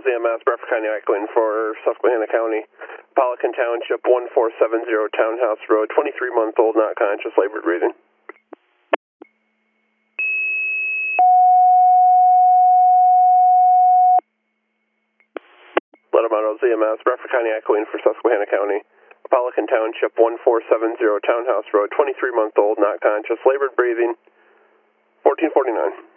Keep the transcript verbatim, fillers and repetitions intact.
Z M S, Bradford County Echoing for Susquehanna County, Pelican Township, one four seven zero Townhouse Road, twenty-three month old, not conscious, labored breathing. Letterman Z M S, Bradford County Echoing for Susquehanna County, Pelican Township, one four seven zero Townhouse Road, twenty-three month old, not conscious, labored breathing, fourteen forty-nine.